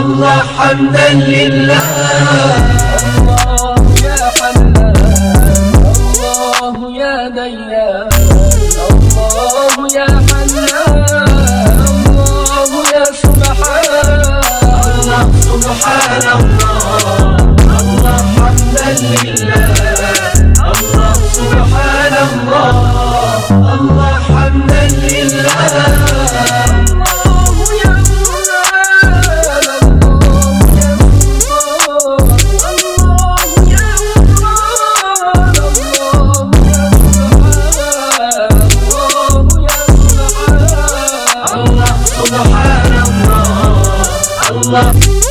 الله حمدا لله. الله يا حنان، الله يا ديان، الله يا حنان، الله يا سبحان. الله سبحان الله، الله حمدا لله. الله سبحان الله، الله حمدا لله. Allah